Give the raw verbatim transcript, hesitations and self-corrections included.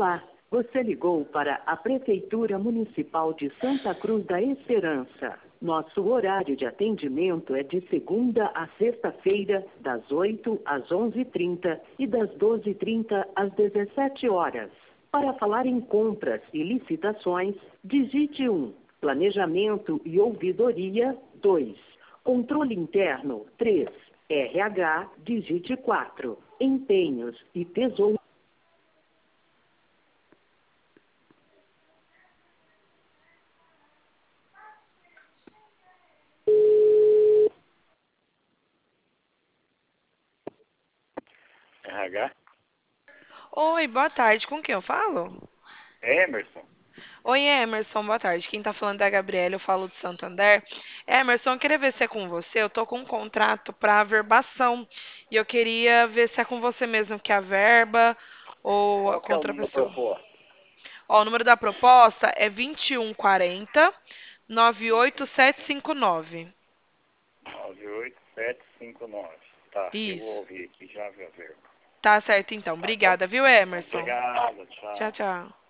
Olá, você ligou para a Prefeitura Municipal de Santa Cruz da Esperança. Nosso horário de atendimento é de segunda a sexta-feira, das oito às onze e trinta e das doze e trinta às dezessete horas. Para falar em compras e licitações, digite um. Planejamento e ouvidoria, dois. Controle interno, três. R H, digite quatro. Empenhos e tesouro. R H? Oi, boa tarde. Com quem eu falo? Emerson? Oi, Emerson, boa tarde. Quem tá falando é a Gabriela, eu falo de Santander. Emerson, eu queria ver se é com você. Eu tô com um contrato para averbação e eu queria ver se é com você mesmo que é a verba ou Qual com que é o outra número pessoa. proposto? Ó, o número da proposta é vinte e um quarenta, nove oito sete cinco nove. nove oito sete cinco nove. Tá, eu vou Isso. ouvir aqui já, ver a verba. Tá certo então. Tá bom? Obrigada, viu, Emerson? Obrigado, Tchau, tchau. tchau.